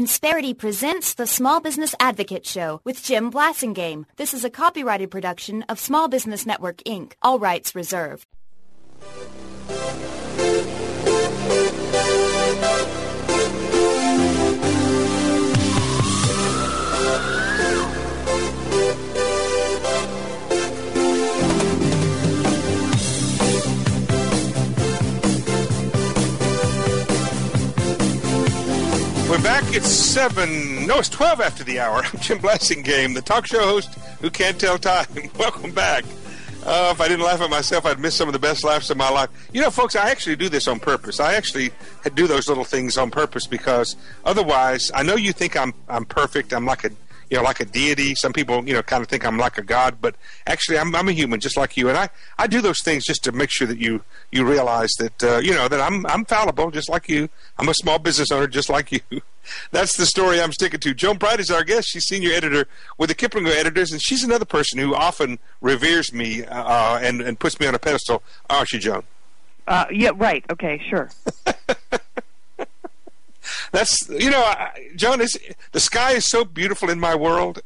Insperity presents the Small Business Advocate Show with Jim Blasingame. This is a copyrighted production of Small Business Network, Inc. All rights reserved. We're back. It's 12 after the hour. I'm Jim Blasingame, the talk show host who can't tell time. Welcome back. If I didn't laugh at myself, I'd miss some of the best laughs of my life. You know, folks, I actually do this on purpose. I actually do those little things on purpose because otherwise, I know you think I'm perfect. I'm like a deity. Some people, kind of think I'm like a god, but actually I'm a human just like you. And I do those things just to make sure that you realize that, that I'm fallible just like you. I'm a small business owner just like you. That's the story I'm sticking to. Joan Bright is our guest. She's senior editor with the Kiplinger Editors, and she's another person who often reveres me and puts me on a pedestal. Aren't you, Joan? Yeah, right. Okay, sure. That's, Joan, the sky is so beautiful in my world.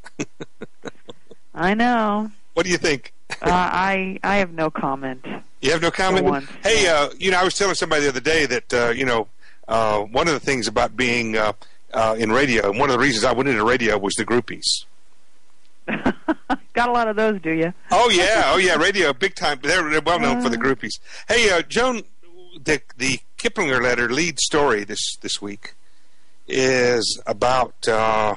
I know. What do you think? I have no comment. You have no comment? Hey, I was telling somebody the other day that, one of the things about being in radio, and one of the reasons I went into radio was the groupies. Got a lot of those, do you? Oh, yeah, radio, big time. They're well known for the groupies. Hey, Joan, the Kiplinger letter lead story this week is about, I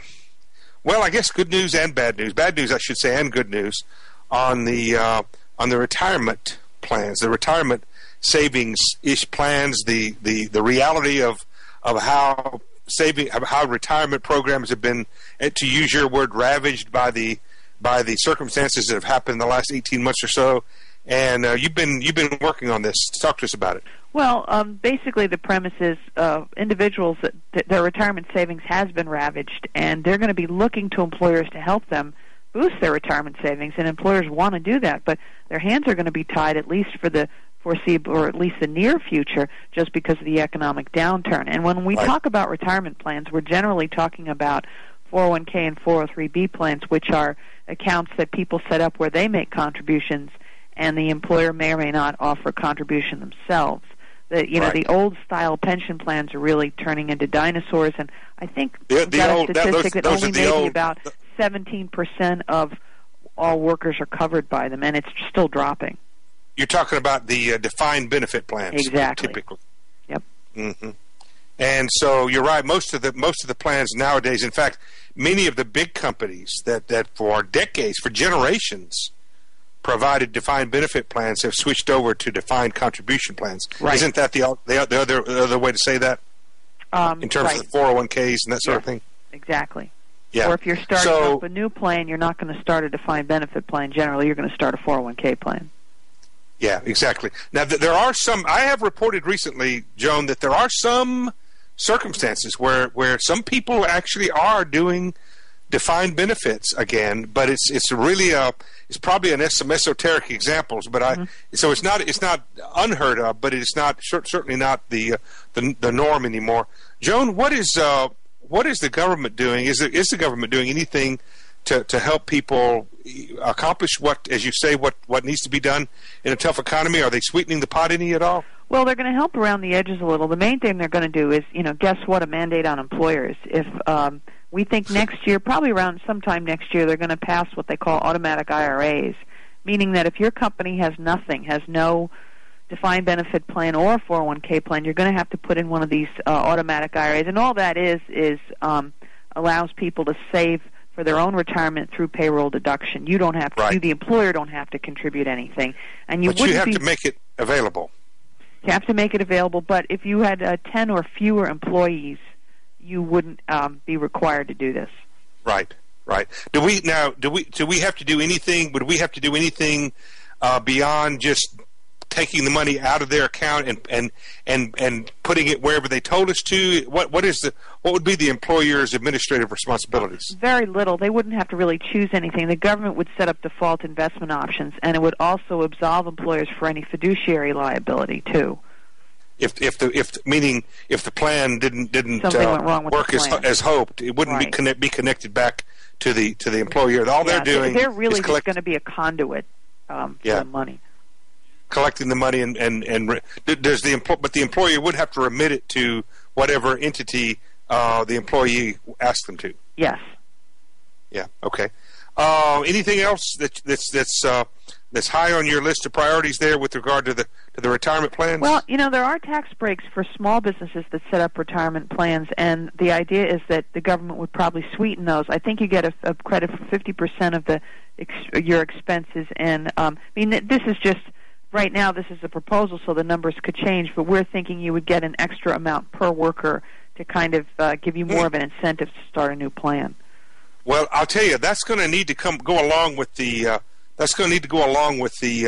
guess good news and bad news. Bad news, I should say, and good news on the retirement plans, the retirement savings-ish plans, the reality of how retirement programs have been, to use your word, ravaged by the circumstances that have happened in the last 18 months or so. And you've been working on this. Talk to us about it. Well, basically the premise is individuals that their retirement savings has been ravaged, and they're going to be looking to employers to help them boost their retirement savings, and employers want to do that, but their hands are going to be tied at least for the foreseeable, or at least the near future, just because of the economic downturn. And when we talk about retirement plans, we're generally talking about 401k and 403b plans, which are accounts that people set up where they make contributions and the employer may or may not offer a contribution themselves. The old style pension plans are really turning into dinosaurs, and I think we've got a statistic that only maybe about 17% of all workers are covered by them, and it's still dropping. You're talking about the defined benefit plans, exactly. Typically. Yep. Mm-hmm. And so you're right. Most of the plans nowadays, in fact, many of the big companies that for decades, for generations, provided defined benefit plans have switched over to defined contribution plans. Right. Isn't that the other way to say that? In terms of the 401ks and that sort of thing? Exactly. Yeah. Or if you're starting up a new plan, you're not going to start a defined benefit plan. Generally, you're going to start a 401k plan. Yeah, exactly. Now, there are some, I have reported recently, Joan, that there are some circumstances where some people actually are doing defined benefits again, but it's really it's probably some esoteric examples, but so it's not unheard of, but it's not certainly not the norm anymore. Joan, what is the government doing? Is the government doing anything to help people accomplish what, as you say, what needs to be done in a tough economy? Are they sweetening the pot any at all? Well, they're going to help around the edges a little. The main thing they're going to do is, guess what? A mandate on employers. If we think next year, probably around sometime next year, they're going to pass what they call automatic IRAs, meaning that if your company has no defined benefit plan or 401k plan, you're going to have to put in one of these automatic IRAs. And all that is allows people to save for their own retirement through payroll deduction. You don't have to. Right. You, the employer, don't have to contribute anything. And but you have to make it available. You have to make it available, but if you had 10 or fewer employees, you wouldn't be required to do this. Right. Do we have to do anything? Would we have to do anything beyond just taking the money out of their account and putting it wherever they told us to? What would be the employer's administrative responsibilities? Very little. They wouldn't have to really choose anything. The government would set up default investment options, and it would also absolve employers for any fiduciary liability too. if the plan didn't went wrong with work the plan. as hoped, it wouldn't be connected back to the employer. All they're doing they're really is just going to be a conduit for the money, collecting the money, and does but the employer would have to remit it to whatever entity the employee asked them to. Yes. Yeah. Okay. Anything else that's high on your list of priorities there with regard to the retirement plans? Well, there are tax breaks for small businesses that set up retirement plans, and the idea is that the government would probably sweeten those. I think you get a credit for 50% of your expenses, and this is just right now. This is a proposal, so the numbers could change. But we're thinking you would get an extra amount per worker to kind of give you more of an incentive to start a new plan. Well, I'll tell you, that's going to need to go along with the. That's going to need to go along with the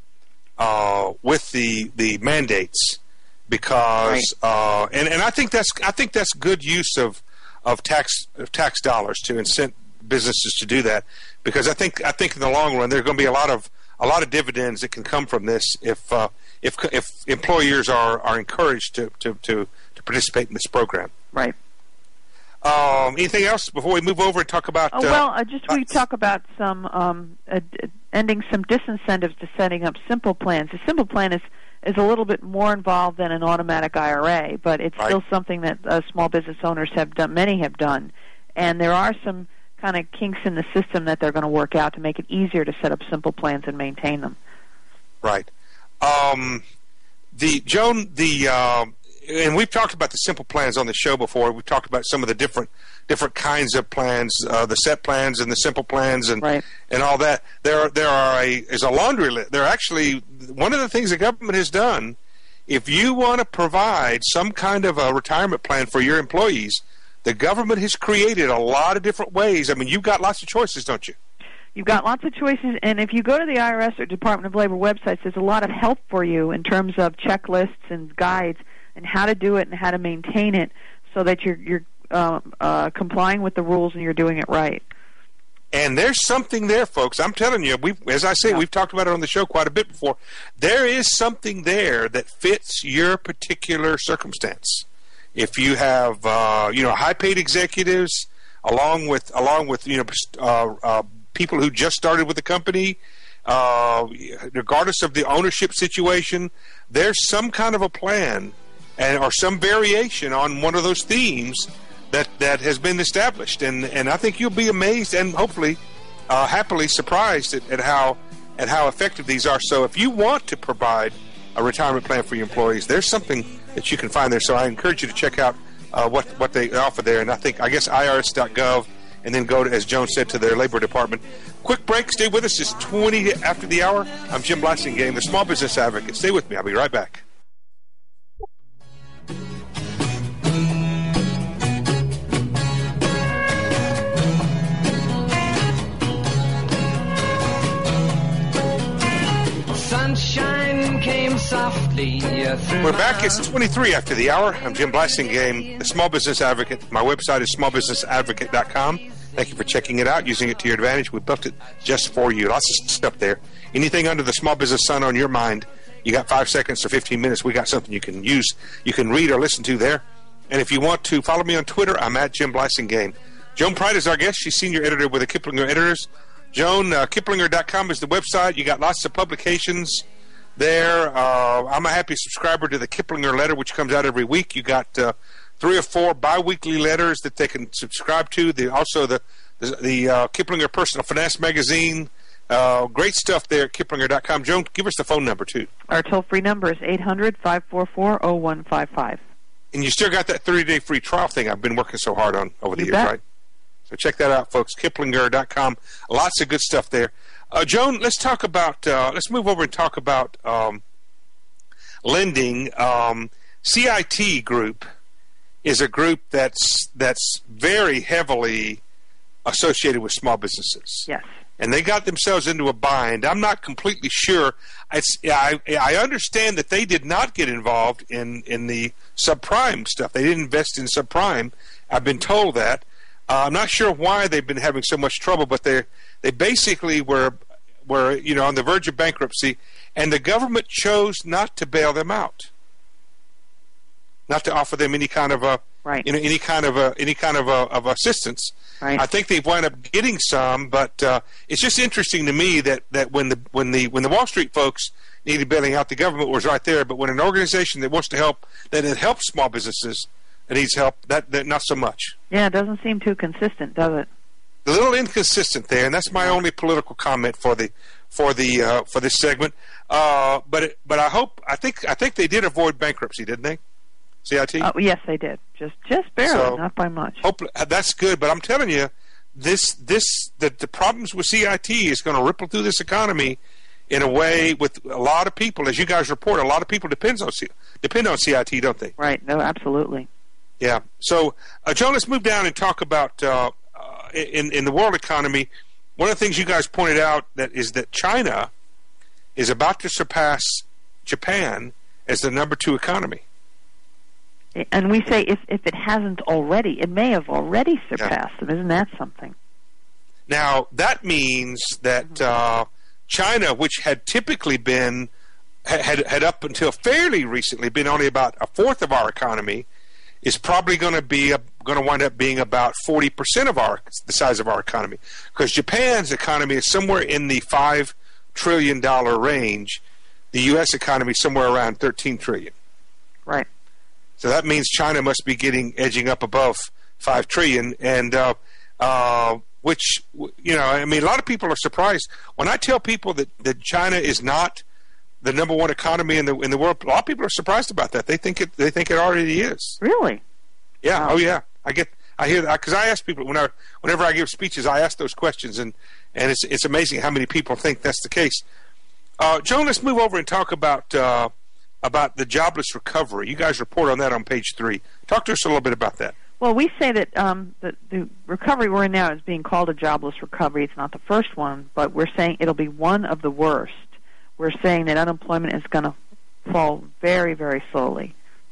mandates, because and I think that's good use of tax dollars to incent businesses to do that, because I think in the long run there's going to be a lot of dividends that can come from this if employers are encouraged to participate in this program. Right. Anything else before we move over and talk about? We talk about some ending some disincentives to setting up simple plans. A simple plan is a little bit more involved than an automatic IRA, but it's still something that small business owners have done. Many have done, and there are some kind of kinks in the system that they're going to work out to make it easier to set up simple plans and maintain them. Right. And we've talked about the simple plans on the show before. We've talked about some of the different kinds of plans, the set plans and the simple plans, and all that. There's a laundry list. There actually, one of the things the government has done, if you want to provide some kind of a retirement plan for your employees, the government has created a lot of different ways. I mean, you've got lots of choices, don't you? You've got lots of choices, and if you go to the IRS or Department of Labor websites, there's a lot of help for you in terms of checklists and guides and how to do it and how to maintain it so that you're complying with the rules and you're doing it right. And there's something there, folks. I'm telling you, we've talked about it on the show quite a bit before. There is something there that fits your particular circumstance. If you have high-paid executives, along with people who just started with the company, regardless of the ownership situation, there's some kind of a plan or some variation on one of those themes that has been established, and I think you'll be amazed and hopefully happily surprised at how effective these are. So if you want to provide a retirement plan for your employees, there's something that you can find there. So I encourage you to check out what they offer there, and I guess IRS.gov, and then go to, as Joan said, to their Labor Department. Quick break. Stay with us. It's 20 after the hour. I'm Jim Blasingame, the Small Business Advocate. Stay with me. I'll be right back. Sunshine came softly through. We're back. It's 23 after the hour. I'm Jim Blasingame, the Small Business Advocate. My website is smallbusinessadvocate.com. Thank you for checking it out, using it to your advantage. We built it just for you. Lots of stuff there. Anything under the small business sun on your mind, you got 5 seconds or 15 minutes. We got something you can use, you can read or listen to there. And if you want to follow me on Twitter, I'm at Jim Blasingame. Joan Pride is our guest. She's senior editor with the Kiplinger Editors. Joan, Kiplinger.com is the website. You got lots of publications there. I'm a happy subscriber to the Kiplinger letter, which comes out every week. You got 3 or 4 bi-weekly letters that they can subscribe to. Also the Kiplinger Personal Finance magazine. Great stuff there at Kiplinger.com. Joan, give us the phone number, too. Our toll-free number is 800-544-0155. And you still got that 30-day free trial thing I've been working so hard on over the years, right? So check that out, folks. Kiplinger.com. Lots of good stuff there. Joan, let's talk about. Let's move over and talk about lending. CIT Group is a group that's very heavily associated with small businesses. Yes. And they got themselves into a bind. I'm not completely sure. I understand that they did not get involved in the subprime stuff. They didn't invest in subprime. I've been told that. I'm not sure why they've been having so much trouble, but they basically were on the verge of bankruptcy, and the government chose not to bail them out. not to offer them any kind of a any kind of assistance. Right. I think they've wound up getting some, but it's just interesting to me that when the Wall Street folks needed bailing out, the government was right there. But when an organization that wants to help, that it helps small businesses, that needs help, that not so much. Yeah, it doesn't seem too consistent, does it? A little inconsistent there, and that's my only political comment for this segment. But I think they did avoid bankruptcy, didn't they? CIT? Oh, yes, they did. Just barely, not by much. That's good, but I'm telling you, the problems with CIT is going to ripple through this economy in a way with a lot of people, as you guys report. A lot of people depend on CIT, don't they? Right. No, absolutely. Yeah. So, Joan, let's move down and talk about in the world economy. One of the things you guys pointed out is that China is about to surpass Japan as the number 2 economy. And we say if it hasn't already, it may have already surpassed them. Isn't that something? Now, that means that China, which had typically been, had up until fairly recently been only about a fourth of our economy, is probably going to wind up being about 40% of the size of our economy. Because Japan's economy is somewhere in the $5 trillion range. The U.S. economy is somewhere around $13 trillion. Right. So that means China must be edging up above $5 trillion, and which, I mean, a lot of people are surprised when I tell people that China is not the number 1 economy in the world. A lot of people are surprised about that. They think it already is. Really? Yeah. Wow. Oh, yeah. I hear that because I ask people whenever I give speeches, I ask those questions, and it's amazing how many people think that's the case. Joan, let's move over and talk about the jobless recovery. You guys report on that on page 3. Talk to us a little bit about that. Well, we say that the recovery we're in now is being called a jobless recovery. It's not the first one, but we're saying it'll be one of the worst. We're saying that unemployment is going to fall very, very slowly.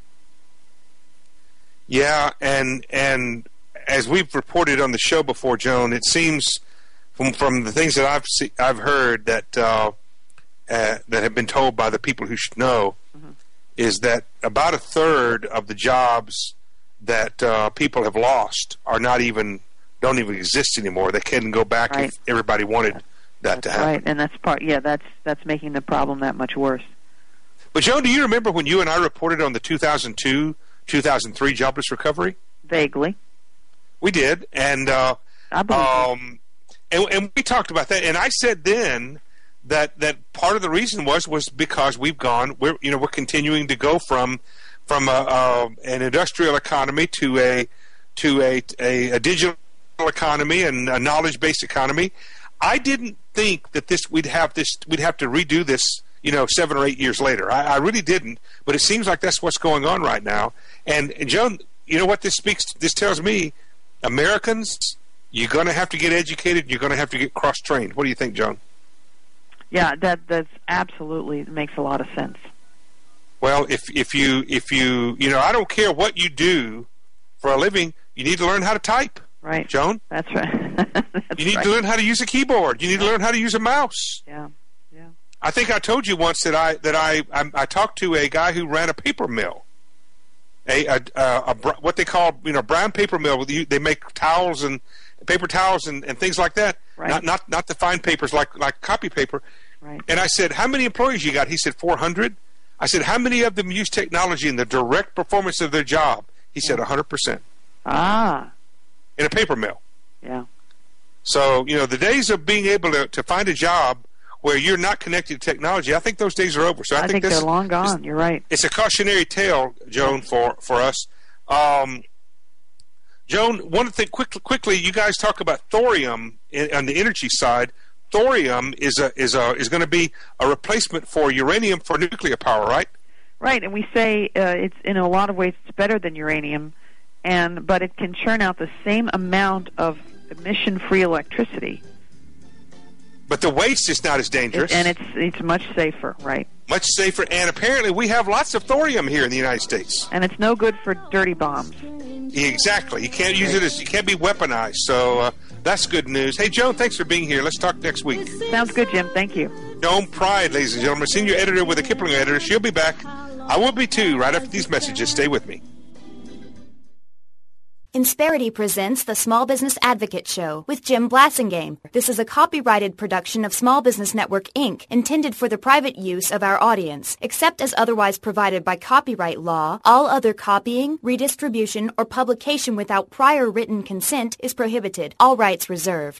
Yeah, and as we've reported on the show before, Joan, it seems from the things that I've heard that have been told by the people who should know, is that about a third of the jobs that people have lost don't even exist anymore. They couldn't go back if everybody wanted that to happen. Right, and that's making the problem that much worse. But Joan, do you remember when you and I reported on the 2002-2003 jobless recovery? Vaguely. We did, and I believe and we talked about that, and I said then that part of the reason was because we're continuing to go from an industrial economy to a digital economy and a knowledge-based economy. I didn't think that we'd have to redo this 7 or 8 years later. I really didn't, but it seems like that's what's going on right now. And Joan, you know what this tells me? Americans, you're going to have to get educated. You're going to have to get cross-trained. What do you think, Joan? Yeah, that's absolutely makes a lot of sense. Well, if you I don't care what you do for a living, you need to learn how to type. Right, Joan. That's right. You need to learn how to use a keyboard. You need to learn how to use a mouse. Yeah. I think I told you once that I talked to a guy who ran a paper mill, what they call brown paper mill. They make towels and paper towels and things like that. Right. Not the fine papers like copy paper. Right. And I said, how many employees you got? He said 400. I said, how many of them use technology in the direct performance of their job? He said 100%. Ah. In a paper mill. Yeah. So, the days of being able to find a job where you're not connected to technology, I think those days are over. So I think they're long gone. You're right. It's a cautionary tale, Joan, for us. Joan, one thing quickly, you guys talk about thorium on the energy side. Thorium is going to be a replacement for uranium for nuclear power, right? Right, and we say it's in a lot of ways it's better than uranium, but it can churn out the same amount of emission-free electricity. But the waste is not as dangerous. And it's much safer, right? Much safer, and apparently we have lots of thorium here in the United States. And it's no good for dirty bombs. Exactly. You can't use it you can't be weaponized. So that's good news. Hey, Joan, thanks for being here. Let's talk next week. Sounds good, Jim. Thank you. Joan Pride, ladies and gentlemen, senior editor with the Kiplinger editor. She'll be back I will be too, right after these messages. Stay with me. Insperity presents the Small Business Advocate Show with Jim Blasingame. This is a copyrighted production of Small Business Network, Inc., intended for the private use of our audience. Except as otherwise provided by copyright law, all other copying, redistribution, or publication without prior written consent is prohibited. All rights reserved.